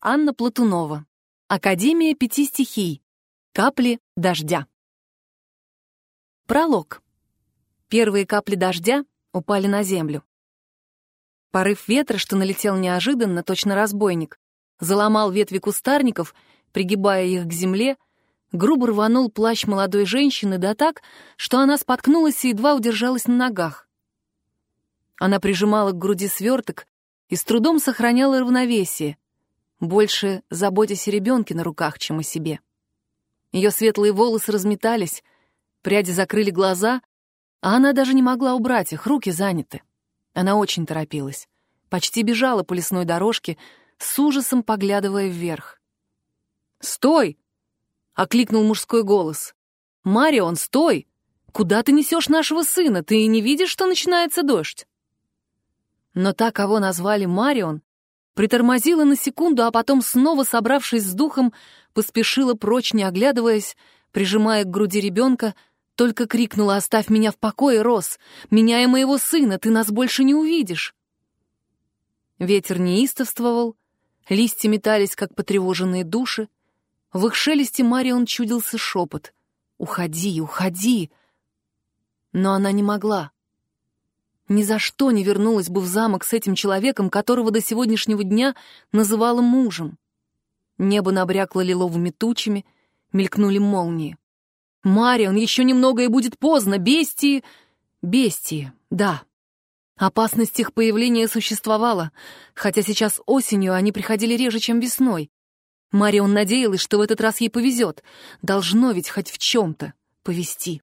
Анна Платунова. Академия 5 стихий. Капли дождя. Пролог. Первые капли дождя упали на землю. Порыв ветра, что налетел неожиданно, точно разбойник, заломал ветви кустарников, пригибая их к земле, грубо рванул плащ молодой женщины, да так, что она споткнулась и едва удержалась на ногах. Она прижимала к груди сверток и с трудом сохраняла равновесие, больше заботясь о ребенке на руках, чем о себе. Ее светлые волосы разметались, пряди закрыли глаза, а она даже не могла убрать их, руки заняты. Она очень торопилась, почти бежала по лесной дорожке, с ужасом поглядывая вверх. «Стой!» — окликнул мужской голос. «Марион, стой! Куда ты несешь нашего сына? Ты не видишь, что начинается дождь?» Но та, кого назвали Марион, притормозила на секунду, а потом, снова собравшись с духом, поспешила прочь, не оглядываясь, прижимая к груди ребенка, только крикнула: «Оставь меня в покое, Рос! Меня и моего сына! Ты нас больше не увидишь!» Ветер неистовствовал, листья метались, как потревоженные души. В их шелесте Марион чудился шепот: «Уходи, уходи!» Но она не могла. Ни за что не вернулась бы в замок с этим человеком, которого до сегодняшнего дня называла мужем. Небо набрякло лиловыми тучами, мелькнули молнии. «Марион, еще немного и будет поздно! Бестии!» Бестии, да. Опасность их появления существовала, хотя сейчас осенью они приходили реже, чем весной. Марион надеялась, что в этот раз ей повезет. Должно ведь хоть в чем-то повезти.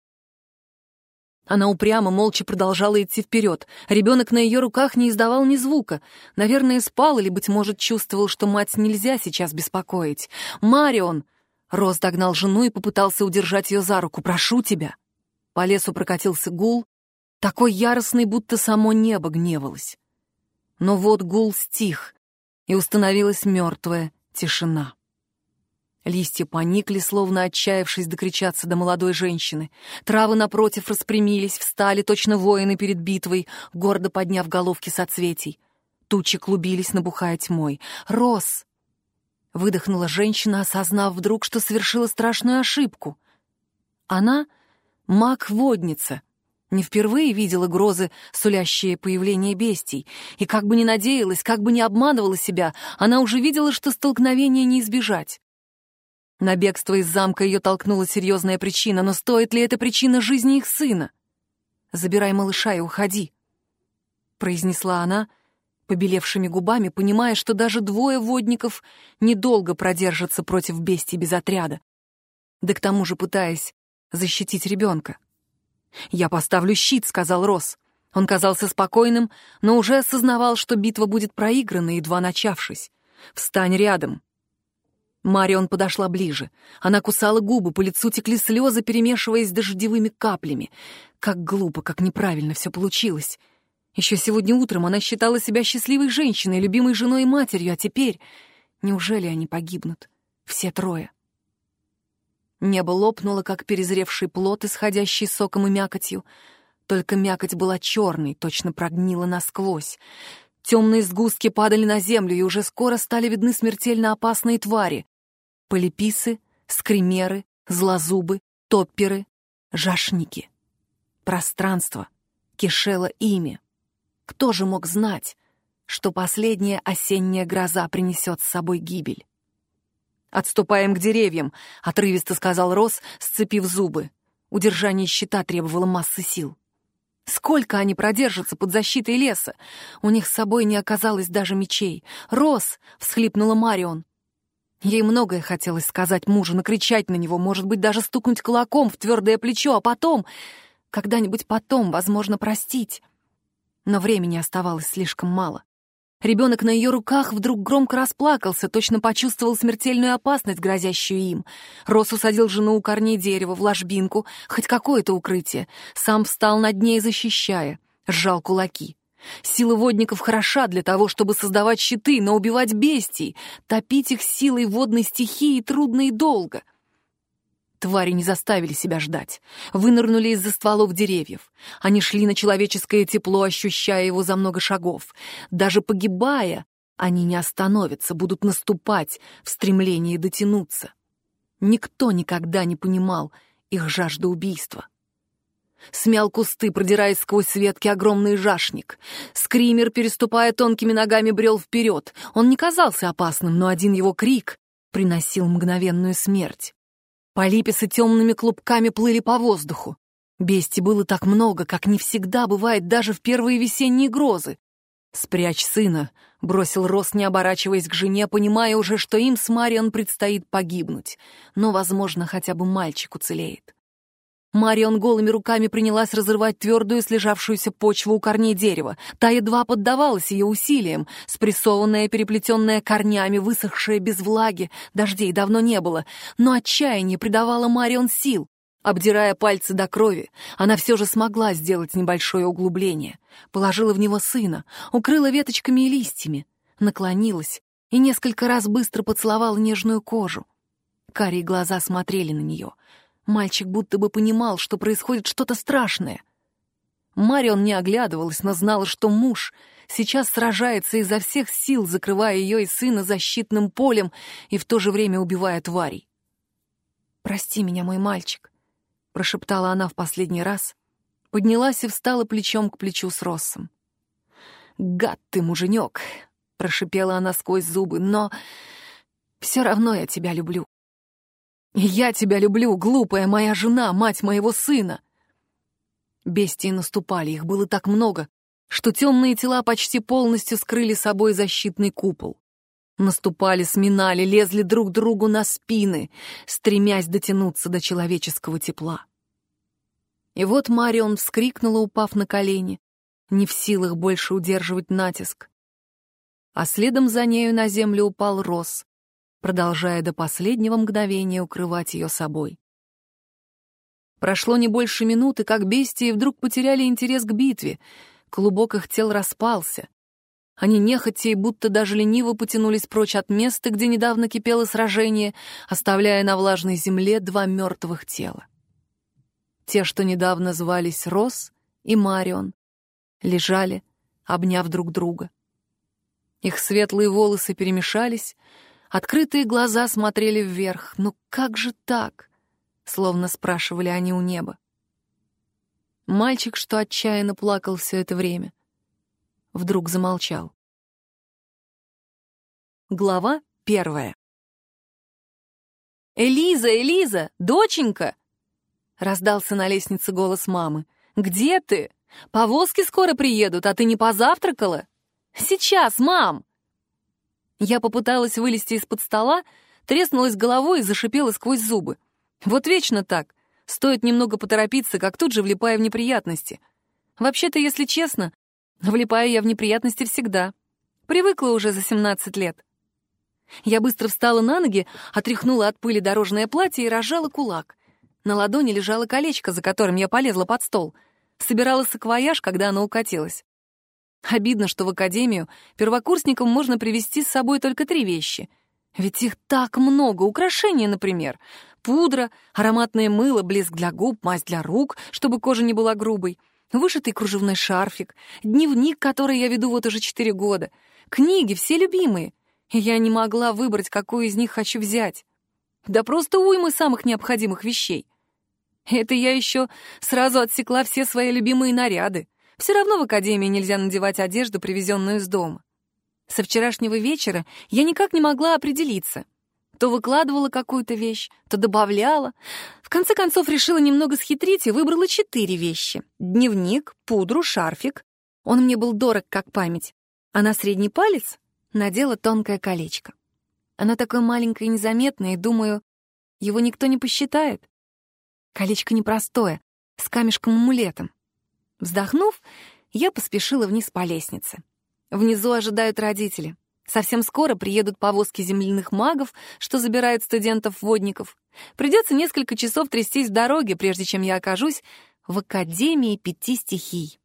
Она упрямо, молча продолжала идти вперед. Ребенок на ее руках не издавал ни звука. Наверное, спал или, быть может, чувствовал, что мать нельзя сейчас беспокоить. «Марион!» Рос догнал жену и попытался удержать ее за руку. «Прошу тебя!» По лесу прокатился гул, такой яростный, будто само небо гневалось. Но вот гул стих, и установилась мертвая тишина. Листья поникли, словно отчаявшись докричаться до молодой женщины. Травы, напротив, распрямились, встали, точно воины перед битвой, гордо подняв головки соцветий. Тучи клубились, набухая тьмой. «Рос!» — выдохнула женщина, осознав вдруг, что совершила страшную ошибку. Она — маг-водница. Не впервые видела грозы, сулящие появление бестий. И как бы ни надеялась, как бы ни обманывала себя, она уже видела, что столкновения не избежать. На бегство из замка ее толкнула серьезная причина, но стоит ли эта причина жизни их сына? «Забирай малыша и уходи», — произнесла она побелевшими губами, понимая, что даже двое водников недолго продержатся против бестий без отряда, да к тому же пытаясь защитить ребенка. «Я поставлю щит», — сказал Рос. Он казался спокойным, но уже осознавал, что битва будет проиграна, едва начавшись. «Встань рядом». Марион подошла ближе. Она кусала губы, по лицу текли слезы, перемешиваясь с дождевыми каплями. Как глупо, как неправильно все получилось. Еще сегодня утром она считала себя счастливой женщиной, любимой женой и матерью, а теперь... Неужели они погибнут? Все трое. Небо лопнуло, как перезревший плод, исходящий соком и мякотью. Только мякоть была черной, точно прогнила насквозь. Темные сгустки падали на землю, и уже скоро стали видны смертельно опасные твари. Полиписы, скримеры, злозубы, топперы, жашники. Пространство кишело ими. Кто же мог знать, что последняя осенняя гроза принесет с собой гибель? «Отступаем к деревьям», — отрывисто сказал Рос, сцепив зубы. Удержание щита требовало массы сил. Сколько они продержатся под защитой леса? У них с собой не оказалось даже мечей. «Рос!» — всхлипнула Марион. Ей многое хотелось сказать мужу, накричать на него, может быть, даже стукнуть кулаком в твердое плечо, а потом, когда-нибудь потом, возможно, простить. Но времени оставалось слишком мало. Ребенок на ее руках вдруг громко расплакался, точно почувствовал смертельную опасность, грозящую им. Рос усадил жену у корней дерева в ложбинку, хоть какое-то укрытие. Сам встал над ней, защищая, сжал кулаки. Сила водников хороша для того, чтобы создавать щиты, но убивать бестий, топить их силой водной стихии трудно и долго. Твари не заставили себя ждать. Вынырнули из-за стволов деревьев. Они шли на человеческое тепло, ощущая его за много шагов. Даже погибая, Они не остановятся, будут наступать в стремлении дотянуться. Никто никогда не понимал их жажды убийства. Смял кусты, продираясь сквозь ветки, огромный жашник. Скример, переступая тонкими ногами, брел вперед. Он не казался опасным, но один его крик приносил мгновенную смерть. Полиписы темными клубками плыли по воздуху. Бестий было так много, как не всегда бывает даже в первые весенние грозы. «Спрячь сына», — бросил Росс, не оборачиваясь к жене, понимая уже, что им с Марион предстоит погибнуть. Но, возможно, хотя бы мальчик уцелеет. Марион голыми руками принялась разрывать твердую слежавшуюся почву у корней дерева. Та едва поддавалась ее усилиям, спрессованная, переплетенная корнями, высохшая без влаги, дождей давно не было. Но отчаяние придавало Марион сил. Обдирая пальцы до крови, она все же смогла сделать небольшое углубление. Положила в него сына, укрыла веточками и листьями, наклонилась и несколько раз быстро поцеловала нежную кожу. Карие глаза смотрели на нее. Мальчик будто бы понимал, что происходит что-то страшное. Марион не оглядывалась, но знала, что муж сейчас сражается изо всех сил, закрывая ее и сына защитным полем и в то же время убивая тварей. «Прости меня, мой мальчик», — прошептала она в последний раз, поднялась и встала плечом к плечу с Россом. «Гад ты, муженек», — прошипела она сквозь зубы, — «но все равно я тебя люблю. Я тебя люблю, глупая моя жена, мать моего сына!» Бестии наступали, их было так много, что темные тела почти полностью скрыли собой защитный купол. Наступали, сминали, лезли друг другу на спины, стремясь дотянуться до человеческого тепла. И вот Марион вскрикнула, упав на колени, не в силах больше удерживать натиск. А следом за нею на землю упал Росс, продолжая до последнего мгновения укрывать ее собой. Прошло не больше минуты, как бестии вдруг потеряли интерес к битве. Клубок их тел распался. Они нехотя и будто даже лениво потянулись прочь от места, где недавно кипело сражение, оставляя на влажной земле два мертвых тела. Те, что недавно звались Росс и Марион, лежали, обняв друг друга. Их светлые волосы перемешались, открытые глаза смотрели вверх. «Ну как же так?» — словно спрашивали они у неба. Мальчик, что отчаянно плакал все это время, вдруг замолчал. Глава 1. «Элиза, Элиза, доченька!» — раздался на лестнице голос мамы. «Где ты? Повозки скоро приедут, а ты не позавтракала?» «Сейчас, мам!» Я попыталась вылезти из-под стола, треснулась головой и зашипела сквозь зубы. Вот вечно так. Стоит немного поторопиться, как тут же влипаю в неприятности. Вообще-то, если честно, влипаю я в неприятности всегда. Привыкла уже за 17 лет. Я быстро встала на ноги, отряхнула от пыли дорожное платье и разжала кулак. На ладони лежало колечко, за которым я полезла под стол. Собирала саквояж, когда оно укатилось. Обидно, что в академию первокурсникам можно привезти с собой только 3 вещи. Ведь их так много. Украшения, например. Пудра, ароматное мыло, блеск для губ, мазь для рук, чтобы кожа не была грубой, вышитый кружевной шарфик, дневник, который я веду вот уже 4 года, книги, все любимые. И я не могла выбрать, какую из них хочу взять. Да просто уймы самых необходимых вещей. Это я еще сразу отсекла все свои любимые наряды. Все равно в академии нельзя надевать одежду, привезенную из дома. Со вчерашнего вечера я никак не могла определиться. То выкладывала какую-то вещь, то добавляла. В конце концов решила немного схитрить и выбрала 4 вещи. Дневник, пудру, шарфик. Он мне был дорог, как память. А на средний палец надела тонкое колечко. Оно такое маленькое и незаметное, и, думаю, его никто не посчитает. Колечко непростое, с камешком-амулетом. Вздохнув, я поспешила вниз по лестнице. Внизу ожидают родители. Совсем скоро приедут повозки земляных магов, что забирают студентов-водников. Придется несколько часов трястись в дороге, прежде чем я окажусь в Академии 5 стихий.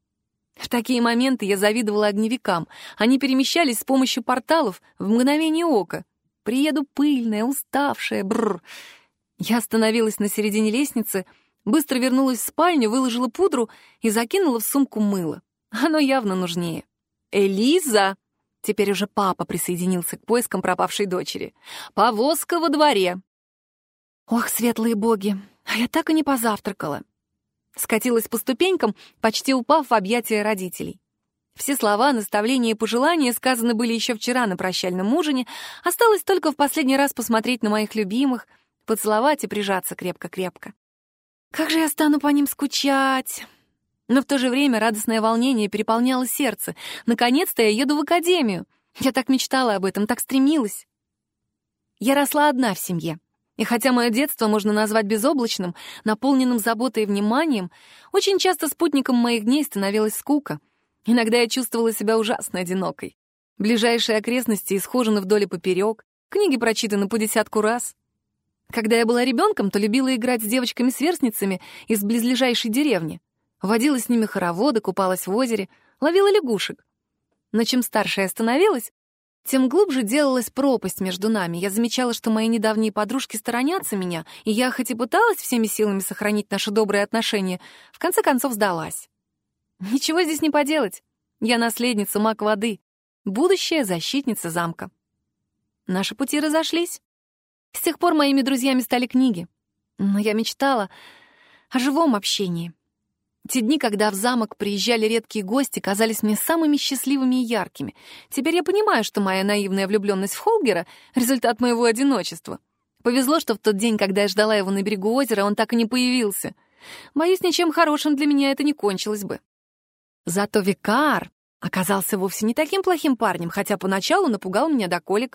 В такие моменты я завидовала огневикам. Они перемещались с помощью порталов в мгновение ока. Приеду пыльная, уставшая, бррр. Я остановилась на середине лестницы, быстро вернулась в спальню, выложила пудру и закинула в сумку мыло. Оно явно нужнее. «Элиза!» Теперь уже папа присоединился к поискам пропавшей дочери. «Повозка во дворе!» Ох, светлые боги, а я так и не позавтракала. Скатилась по ступенькам, почти упав в объятия родителей. Все слова, наставления и пожелания сказаны были еще вчера на прощальном ужине. Осталось только в последний раз посмотреть на моих любимых, поцеловать и прижаться крепко-крепко. Как же я стану по ним скучать! Но в то же время радостное волнение переполняло сердце. Наконец-то я еду в академию. Я так мечтала об этом, так стремилась. Я росла одна в семье. И хотя мое детство можно назвать безоблачным, наполненным заботой и вниманием, очень часто спутником моих дней становилась скука. Иногда я чувствовала себя ужасно одинокой. Ближайшие окрестности исхожены вдоль и поперек, книги прочитаны по 10 раз. Когда я была ребенком, то любила играть с девочками-сверстницами из близлежащей деревни. Водила с ними хороводы, купалась в озере, ловила лягушек. Но чем старше я становилась, тем глубже делалась пропасть между нами. Я замечала, что мои недавние подружки сторонятся меня, и я, хоть и пыталась всеми силами сохранить наши добрые отношения, в конце концов сдалась. Ничего здесь не поделать. Я наследница маг воды, будущая защитница замка. Наши пути разошлись. С тех пор моими друзьями стали книги. Но я мечтала о живом общении. Те дни, когда в замок приезжали редкие гости, казались мне самыми счастливыми и яркими. Теперь я понимаю, что моя наивная влюбленность в Холгера — результат моего одиночества. Повезло, что в тот день, когда я ждала его на берегу озера, он так и не появился. Боюсь, ничем хорошим для меня это не кончилось бы. Зато Викар оказался вовсе не таким плохим парнем, хотя поначалу напугал меня до колик.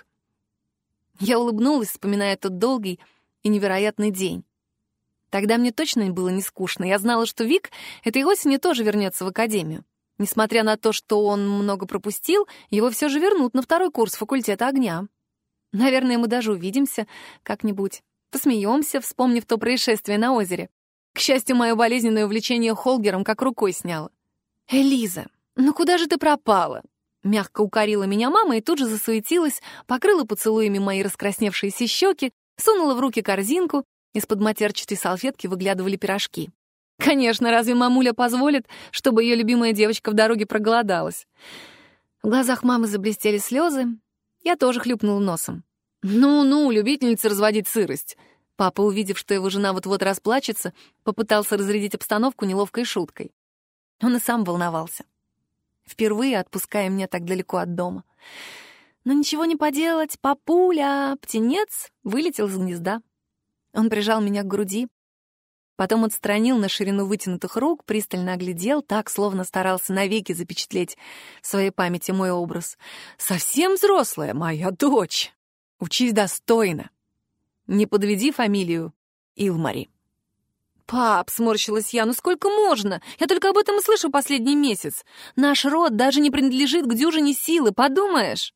Я улыбнулась, вспоминая тот долгий и невероятный день. Тогда мне точно было не скучно. Я знала, что Вик этой осенью тоже вернется в академию. Несмотря на то, что он много пропустил, его все же вернут на 2-й курс факультета огня. Наверное, мы даже увидимся как-нибудь. Посмеемся, вспомнив то происшествие на озере. К счастью, мое болезненное увлечение Холгером как рукой сняло. «Элиза, ну куда же ты пропала?» Мягко укорила меня мама и тут же засуетилась, покрыла поцелуями мои раскрасневшиеся щеки, сунула в руки корзинку. Из-под матерчатой салфетки выглядывали пирожки. Конечно, разве мамуля позволит, чтобы ее любимая девочка в дороге проголодалась? В глазах мамы заблестели слезы. Я тоже хлюпнула носом. «Ну-ну, любительница разводить сырость». Папа, увидев, что его жена вот-вот расплачется, попытался разрядить обстановку неловкой шуткой. Он и сам волновался. Впервые отпуская меня так далеко от дома. Но ничего не поделать, папуля, птенец вылетел из гнезда. Он прижал меня к груди, потом отстранил на ширину вытянутых рук, пристально оглядел, так, словно старался навеки запечатлеть в своей памяти мой образ. «Совсем взрослая моя дочь! Учись достойно! Не подведи фамилию Илмари!» «Пап», — сморщилась я, — «ну сколько можно? Я только об этом и слышу последний месяц. Наш род даже не принадлежит к дюжине силы, подумаешь?»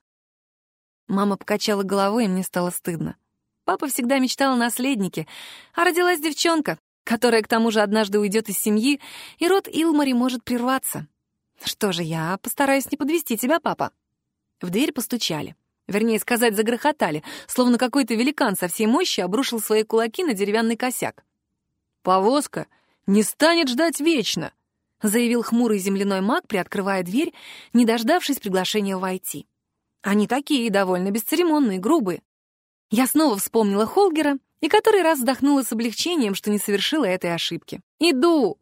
Мама покачала головой, и мне стало стыдно. Папа всегда мечтал о наследнике, а родилась девчонка, которая к тому же однажды уйдет из семьи, и род Илмари может прерваться. Что же, я постараюсь не подвести тебя, папа. В дверь постучали. Вернее сказать, загрохотали, словно какой-то великан со всей мощи обрушил свои кулаки на деревянный косяк. «Повозка не станет ждать вечно», — заявил хмурый земляной маг, приоткрывая дверь, не дождавшись приглашения войти. Они такие, довольно бесцеремонные, грубые. Я снова вспомнила Холгера и который раз вздохнула с облегчением, что не совершила этой ошибки. «Иду!»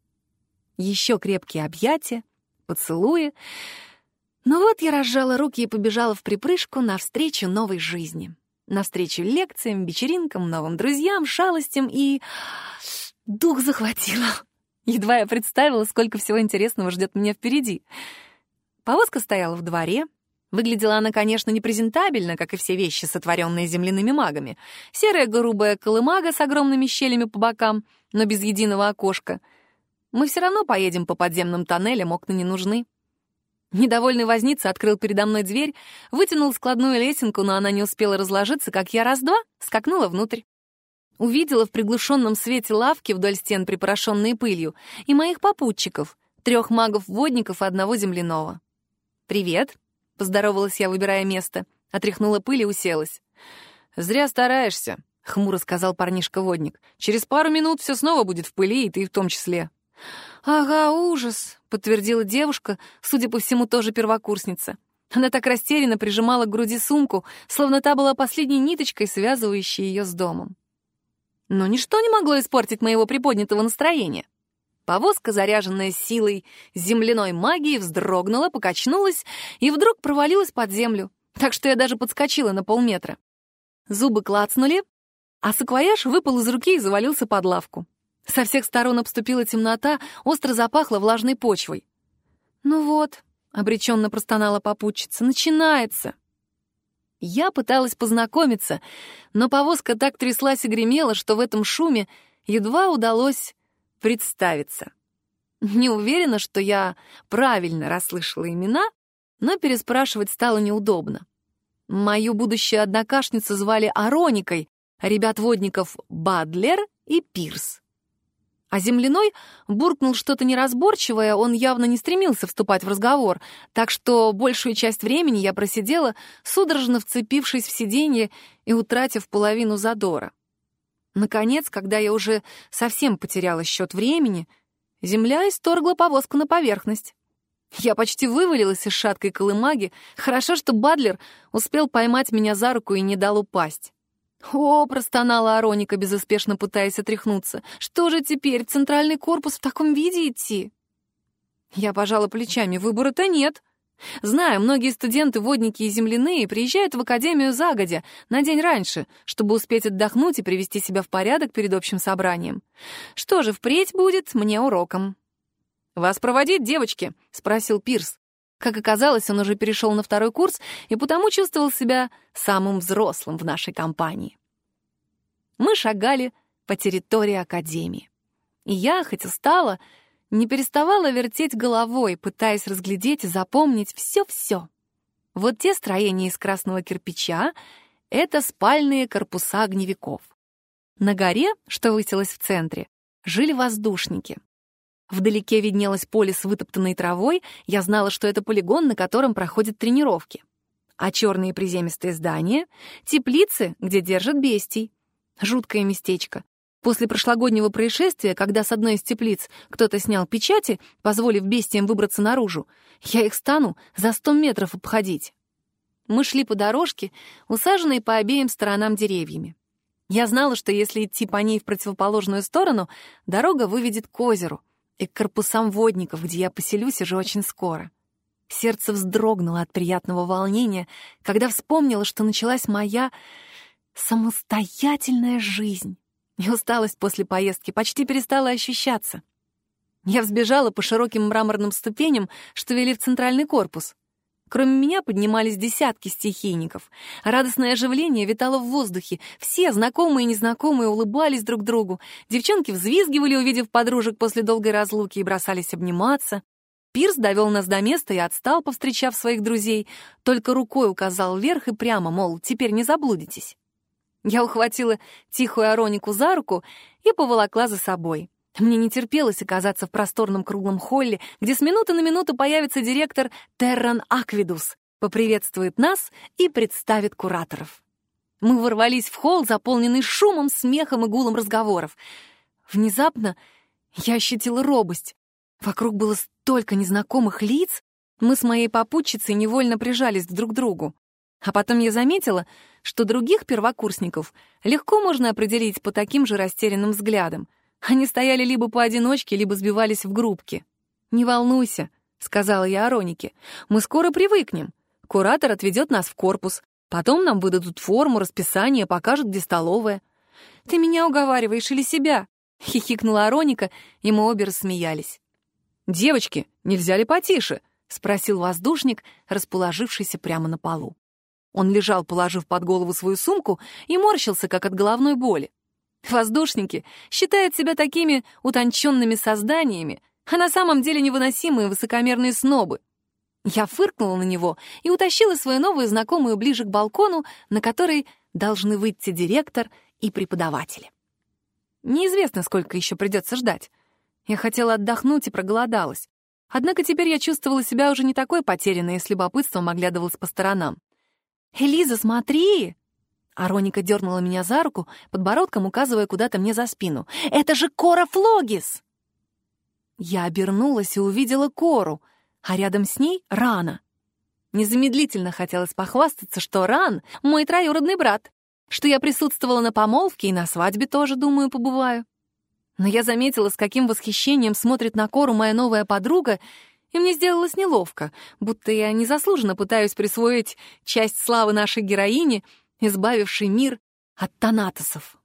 Еще крепкие объятия, поцелуи. Но вот я разжала руки и побежала в припрыжку навстречу новой жизни. Навстречу лекциям, вечеринкам, новым друзьям, шалостям и... дух захватило. Едва я представила, сколько всего интересного ждет меня впереди. Повозка стояла в дворе. Выглядела она, конечно, непрезентабельно, как и все вещи, сотворенные земляными магами. Серая грубая колымага с огромными щелями по бокам, но без единого окошка. Мы все равно поедем по подземным тоннелям, окна не нужны. Недовольный возница открыл передо мной дверь, вытянул складную лесенку, но она не успела разложиться, как я раз-два скакнула внутрь. Увидела в приглушенном свете лавки вдоль стен, припорошенные пылью, и моих попутчиков, 3 магов-водников и 1 земляного. «Привет», — поздоровалась я, выбирая место, отряхнула пыль и уселась. «Зря стараешься», — хмуро сказал парнишка-водник. «Через пару минут все снова будет в пыли, и ты в том числе». «Ага, ужас», — подтвердила девушка, судя по всему, тоже первокурсница. Она так растерянно прижимала к груди сумку, словно та была последней ниточкой, связывающей ее с домом. Но ничто не могло испортить моего приподнятого настроения. Повозка, заряженная силой земляной магии, вздрогнула, покачнулась и вдруг провалилась под землю, так что я даже подскочила на полметра. Зубы клацнули, а саквояж выпал из руки и завалился под лавку. Со всех сторон обступила темнота, остро запахло влажной почвой. «Ну вот», — обреченно простонала попутчица, — «начинается». Я пыталась познакомиться, но повозка так тряслась и гремела, что в этом шуме едва удалось представиться. Не уверена, что я правильно расслышала имена, но переспрашивать стало неудобно. Мою будущую однокашницу звали Ароникой, а ребят-водников — Бадлер и Пирс. А земляной буркнул что-то неразборчивое, он явно не стремился вступать в разговор, так что большую часть времени я просидела, судорожно вцепившись в сиденье и утратив половину задора. Наконец, когда я уже совсем потеряла счет времени, земля исторгла повозку на поверхность. Я почти вывалилась из шаткой колымаги, хорошо, что Бадлер успел поймать меня за руку и не дал упасть. «О!» — простонала Ароника, безуспешно пытаясь отряхнуться. «Что же теперь, в центральный корпус в таком виде идти?» Я пожала плечами. Выбора-то нет. Знаю, многие студенты, водники и земляные приезжают в академию загодя, на день раньше, чтобы успеть отдохнуть и привести себя в порядок перед общим собранием. Что же, впредь будет мне уроком. «Вас проводить, девочки?» — спросил Пирс. Как оказалось, он уже перешел на второй курс и потому чувствовал себя самым взрослым в нашей компании. Мы шагали по территории академии. И я, хоть устала, не переставала вертеть головой, пытаясь разглядеть и запомнить все-все. Вот те строения из красного кирпича — это спальные корпуса огневиков. На горе, что высилась в центре, жили воздушники. Вдалеке виднелось поле с вытоптанной травой, я знала, что это полигон, на котором проходят тренировки. А черные приземистые здания — теплицы, где держат бестий. Жуткое местечко. После прошлогоднего происшествия, когда с одной из теплиц кто-то снял печати, позволив бестиям выбраться наружу, я их стану за 100 метров обходить. Мы шли по дорожке, усаженной по обеим сторонам деревьями. Я знала, что если идти по ней в противоположную сторону, дорога выведет к озеру и к корпусам водников, где я поселюсь уже очень скоро. Сердце вздрогнуло от приятного волнения, когда вспомнила, что началась моя самостоятельная жизнь, и усталость после поездки почти перестала ощущаться. Я взбежала по широким мраморным ступеням, что вели в центральный корпус. Кроме меня поднимались десятки стихийников. Радостное оживление витало в воздухе. Все, знакомые и незнакомые, улыбались друг другу. Девчонки взвизгивали, увидев подружек после долгой разлуки, и бросались обниматься. Пирс довел нас до места и отстал, повстречав своих друзей. Только рукой указал вверх и прямо, мол, теперь не заблудитесь. Я ухватила тихую Аронику за руку и поволокла за собой. Мне не терпелось оказаться в просторном круглом холле, где с минуты на минуту появится директор Терран Аквидус, поприветствует нас и представит кураторов. Мы ворвались в холл, заполненный шумом, смехом и гулом разговоров. Внезапно я ощутила робость. Вокруг было столько незнакомых лиц, мы с моей попутчицей невольно прижались друг к другу. А потом я заметила, что других первокурсников легко можно определить по таким же растерянным взглядам. Они стояли либо поодиночке, либо сбивались в группки. «Не волнуйся», — сказала я Аронике, — «мы скоро привыкнем. Куратор отведет нас в корпус, потом нам выдадут форму, расписание, покажут, где столовая». «Ты меня уговариваешь или себя?» — хихикнула Ароника, и мы обе рассмеялись. «Девочки, нельзя ли потише?» — спросил воздушник, расположившийся прямо на полу. Он лежал, положив под голову свою сумку, и морщился, как от головной боли. Воздушники считают себя такими утонченными созданиями, а на самом деле невыносимые высокомерные снобы. Я фыркнула на него и утащила свою новую знакомую ближе к балкону, на который должны выйти директор и преподаватели. Неизвестно, сколько еще придется ждать. Я хотела отдохнуть и проголодалась. Однако теперь я чувствовала себя уже не такой потерянной и с любопытством оглядывалась по сторонам. «Элиза, смотри!» Ароника дернула меня за руку, подбородком указывая куда-то мне за спину. «Это же Кора Флогис!» Я обернулась и увидела Кору, а рядом с ней Рана. Незамедлительно хотелось похвастаться, что Ран — мой троюродный брат, что я присутствовала на помолвке и на свадьбе тоже, думаю, побываю. Но я заметила, с каким восхищением смотрит на Кору моя новая подруга, и мне сделалось неловко, будто я незаслуженно пытаюсь присвоить часть славы нашей героини, избавившей мир от Танатосов.